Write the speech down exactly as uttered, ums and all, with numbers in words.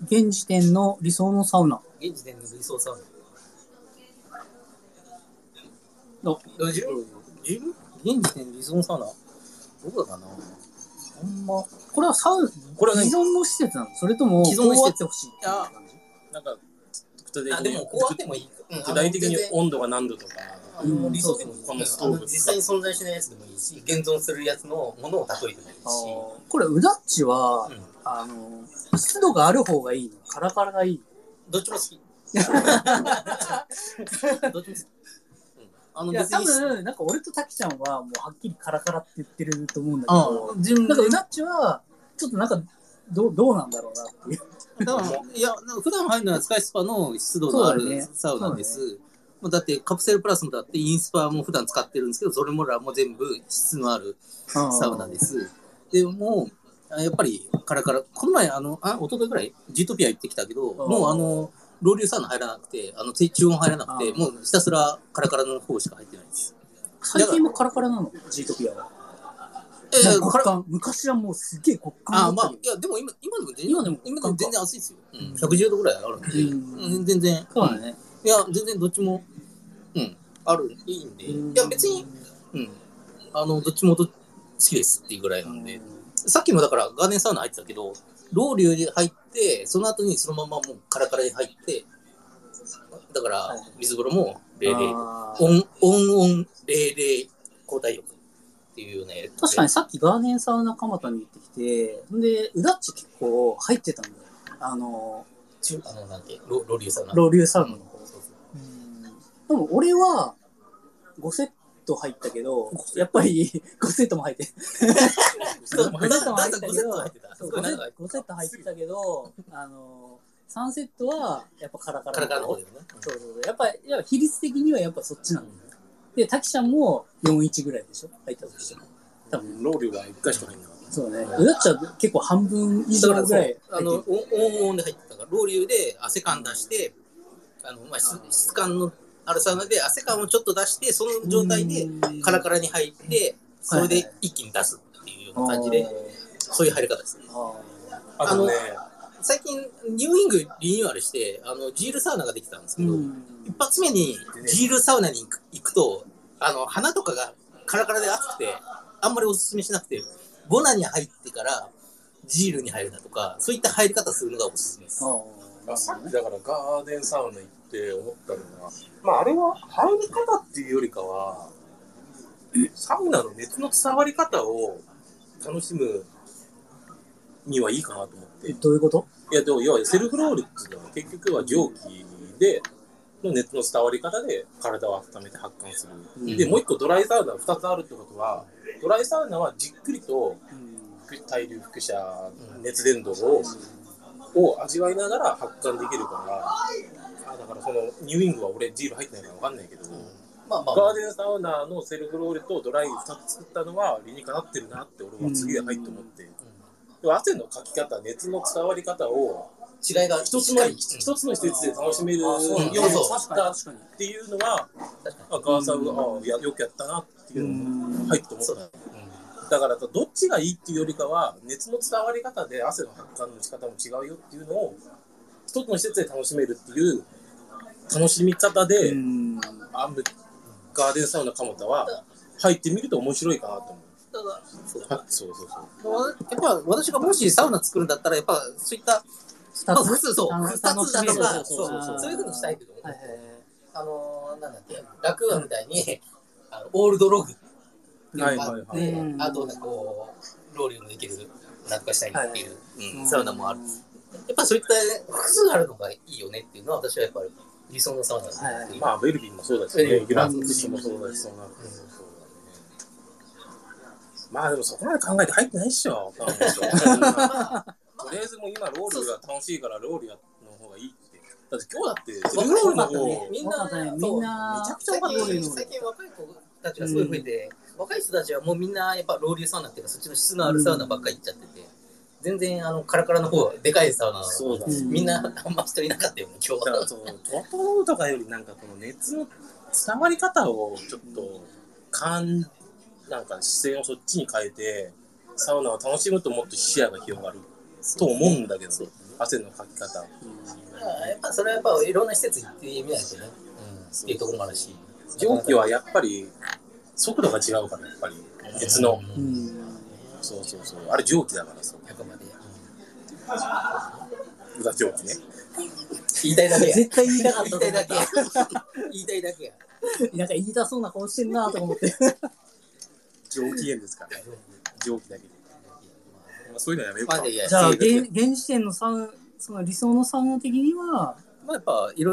現時点の理想のサウナ。 現時点の理想サウナ。 あ、自分自分現時点の理想のサウナどこだかな。 あんまこれはサウナ、 これは既存の施設なの？それとも既存の施設こうあってほしいっていう感じ？ なんかあ、でもこうあってもいい。 具体的に温度が何度とか、 あの理想でもいい。 このストーブ実際に存在しないやつでもいいし、現存するやつのものを例えてもいいし。 これウダッチは、うん、あの湿度がある方がいいの？カラカラがいい？ どっちも好き。どっちも好き。 あのいや多分なんか俺とタキちゃんはもうはっきりカラカラって言ってると思うんだけど、なんかウダッチはちょっとなんかどうどうなんだろうなっていう。 だからいや普段入るのはスカイスパの湿度のあるサウナです。ね、だってカプセルプラスもだってインスパも普段使ってるんですけど、それもらも全部質のあるサウナです。でもやっぱりカラカラ。この前あのあ一昨日ぐらいジートピア行ってきたけど、もうあのロウリュサウナ入らなくて、あの中温入らなくて、もうひたすらカラカラの方しか入ってないです。 最近もカラカラなの？ジートピアは。えー、極寒。昔はもうすげえ極寒だった。 あ、まあいやでも今今でも全然今でも今でも全然暑いですよ。うん、ひゃくじゅうどぐらいあるんで、うん、全然。 そうだね。 いや全然どっちもうんあるいいんで、いや別にうんあのどっちもど好きですっていうぐらいなんで、さっきもだからガーデンサウナ入ってたけど、ロウリュで入ってその後にそのままもうカラカラで入って。だから水風呂も冷冷温温温冷冷交代浴っていうよね。 確かにさっきガーデンサウナ蒲田に行ってきて、でウダッチ結構入ってたんだよ。あの中あのなんてロロウリュサウナ。 ロウリュサウナの方。でも俺はごセット入ったけど、やっぱりごセットも入ってごセットも入ってたけど、ごセット入ってたけど、あのさんセットはやっぱカラカラ。 カラカラの方だよね。 そうそう。やっぱり比率的にはやっぱそっちなんだよ。で、タキちゃんもよんいちぐらいでしょ？入ったとしても。 多分ロウリュがいっかいしか入んなかった。 そうね。ウダッチは結構半分以上ぐらい。 あの温温で入ってたから、ロウリュで汗感出して、あのまあ質感のあるサウナで汗感をちょっと出して、その状態でカラカラに入って、それで一気に出すっていうような感じで、そういう入り方ですね。 あのね。 最近ニューイングリニューアルしてあのジールサウナができたんですけど、一発目にジールサウナに行くとあの鼻とかがカラカラで熱くてあんまりおすすめしなくて、ボナに入ってからジールに入るだとか、そういった入り方するのがおすすめです。 あ、さっきだからガーデンサウナ行って思ったのが、まああれは入り方っていうよりかはサウナの熱の伝わり方を楽しむにはいいかなと思って。 え、どういうこと？ いやでも要はセルフロールっていうのは結局は蒸気での熱の伝わり方で体を温めて発汗する、うん、でもう一個ドライサウナふたつあるってことは、ドライサウナはじっくりと対流輻射熱伝導を、を味わいながら発汗できるから、あだからそのニューイングは俺ジール入ってないから分かんないけど、うんまあまあ、ガーデンサウナのセルフロールとドライふたつ作ったのは理にかなってるなって俺は次で入って思って、うん、汗のかき方、熱の伝わり方を違いが一つの一つの施設で楽しめるようにしたっていうのは、ガーサウがよくやったなっていうのが入って思った。だからどっちがいいっていうよりかは、熱の伝わり方で汗の発汗の仕方も違うよっていうのを一つの施設で楽しめるっていう楽しみ方で、あガーデンサウナ蒲田は入ってみると面白いかなと思う。そうそうそうそうやっぱ私がもしサウナ作るんだったらやっぱそういったふたつそうふたつだとかそういう風にしたいけど、はいはい、あのなんだっけラクーアみたいにあのオールドログっていうのがあって、あとねこうロウリュのできるなんとかしたいっていう、はいうん、サウナもある。やっぱそういった複数あるのがいいよねっていうのは私はやっぱり理想のサウナです、ね。はい、 まあベルビーもそうだしね、ギランツシもそうだしそうなる。まあでもそこまで考えて入ってないっしょ。とりあえずもう今ロールが楽しいからロールの方がいいって。だって今日だってロールの方みんなみんなめちゃくちゃ若い最近若い子たちがすごい増えて、うん、若い人たちはもうみんなやっぱロウリュサウナっていうかそっちの質のあるサウナばっかり行っちゃってて、うん、全然あのカラカラの方でかいサウナそうだ、ね、みんなあんま人いなかったよね今日は。 そうトトロとかよりなんかこの熱の伝わり方をちょっと感なんか視線をそっちに変えてサウナを楽しむともっと視野が広がると思うんだけど、 汗のかき方。 やっぱそれはやっぱいろんな施設行ってみないとね、うん、っていうところもあるし、 蒸気はやっぱり速度が違うから、やっぱり熱の、うん、そうそうそう、あれ蒸気だからそう。ひゃくまで。裏蒸気ね。 言いたいだけや。 絶対言いたかった。 言いたいだけや。言いたいだけや。 なんか言いたそうな顔してんなと思って。 蒸気源ですからね。蒸気だけで。まあ、そういうのやめようか。 じゃあ現時点のサウその理想のサウナ的には、 まあやっぱいろ